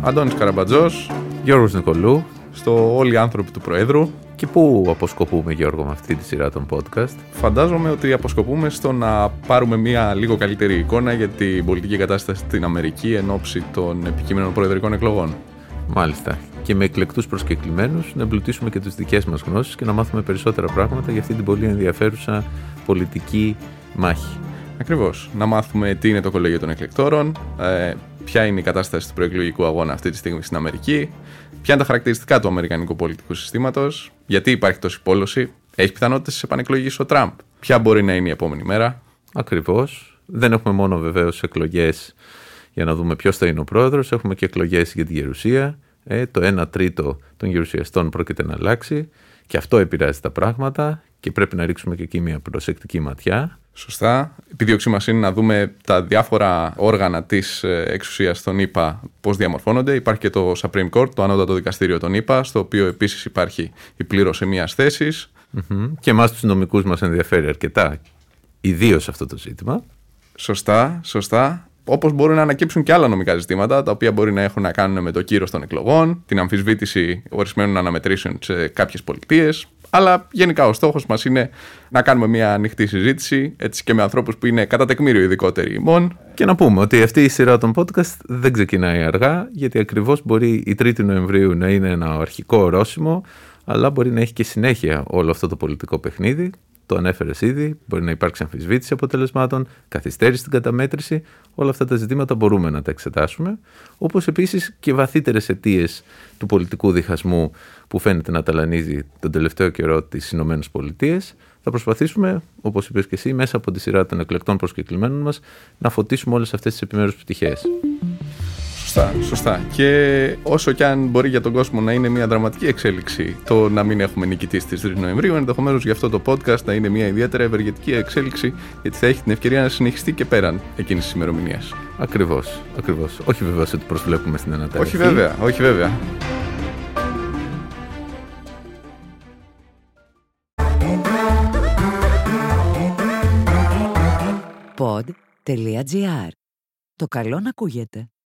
Αντώνης Καραμπατζός, Γιώργος Νικολού. Στο Όλοι οι άνθρωποι του Προέδρου. Και πού αποσκοπούμε, Γιώργο, με αυτή τη σειρά των podcast? Φαντάζομαι ότι αποσκοπούμε στο να πάρουμε μια λίγο καλύτερη εικόνα για την πολιτική κατάσταση στην Αμερική εν ώψη των επικείμενων προεδρικών εκλογών. Μάλιστα. Και με εκλεκτούς προσκεκλημένους να εμπλουτίσουμε και τις δικές μας γνώσεις και να μάθουμε περισσότερα πράγματα για αυτή την πολύ ενδιαφέρουσα πολιτική μάχη. Ακριβώς. Να μάθουμε τι είναι το κολέγιο των εκλεκτόρων, ποια είναι η κατάσταση του προεκλογικού αγώνα αυτή τη στιγμή στην Αμερική, ποια είναι τα χαρακτηριστικά του αμερικανικού πολιτικού συστήματος, γιατί υπάρχει τόση πόλωση, έχει πιθανότητες επανεκλογής ο Τραμπ, ποια μπορεί να είναι η επόμενη μέρα. Ακριβώς. Δεν έχουμε μόνο βεβαίως εκλογές για να δούμε ποιος θα είναι ο πρόεδρος, έχουμε και εκλογές για τη γερουσία. Το 1/3 των γερουσιαστών πρόκειται να αλλάξει και αυτό επηρεάζει τα πράγματα και πρέπει να ρίξουμε και εκεί μια προσεκτική ματιά. Σωστά. Η επιδίωξή μας είναι να δούμε τα διάφορα όργανα της εξουσίας των ΗΠΑ πώς διαμορφώνονται. Υπάρχει και το Supreme Court, το ανώτατο δικαστήριο των ΗΠΑ, στο οποίο επίσης υπάρχει η πλήρωση μιας θέσης. Και εμάς τους νομικούς μας ενδιαφέρει αρκετά, ιδίως αυτό το ζήτημα. Σωστά. Όπως μπορούν να ανακύψουν και άλλα νομικά ζητήματα, τα οποία μπορεί να έχουν να κάνουν με το κύρος των εκλογών, την αμφισβήτηση ορισμένων αναμετρήσεων σε κάποιες πολιτείες. Αλλά γενικά ο στόχος μας είναι να κάνουμε μια ανοιχτή συζήτηση, έτσι και με ανθρώπους που είναι κατά τεκμήριο ειδικότεροι ημών. Και να πούμε ότι αυτή η σειρά των podcast δεν ξεκινάει αργά, γιατί ακριβώς μπορεί η 3η Νοεμβρίου να είναι ένα αρχικό ορόσημο, αλλά μπορεί να έχει και συνέχεια όλο αυτό το πολιτικό παιχνίδι. Το ανέφερες ήδη, μπορεί να υπάρξει αμφισβήτηση αποτελεσμάτων, καθυστέρηση στην καταμέτρηση. Όλα αυτά τα ζητήματα μπορούμε να τα εξετάσουμε. Όπως επίσης και βαθύτερες αιτίες του πολιτικού διχασμού που φαίνεται να ταλανίζει τον τελευταίο καιρό τις Ηνωμένες Πολιτείες. Θα προσπαθήσουμε, όπως είπες και εσύ, μέσα από τη σειρά των εκλεκτών προσκεκλημένων μας, να φωτίσουμε όλες αυτές τις επιμέρους πτυχές. Σωστά. Και όσο κι αν μπορεί για τον κόσμο να είναι μια δραματική εξέλιξη το να μην έχουμε νικητή στις 3 Νοεμβρίου, ενδεχομένως για αυτό το podcast να είναι μια ιδιαίτερα ευεργετική εξέλιξη, γιατί θα έχει την ευκαιρία να συνεχιστεί και πέραν εκείνης της ημερομηνίας. Ακριβώς. Όχι βεβαίως ότι προσβλέπουμε στην αναταραχή. Όχι βέβαια. Pod.gr. Το καλό να ακούγεται.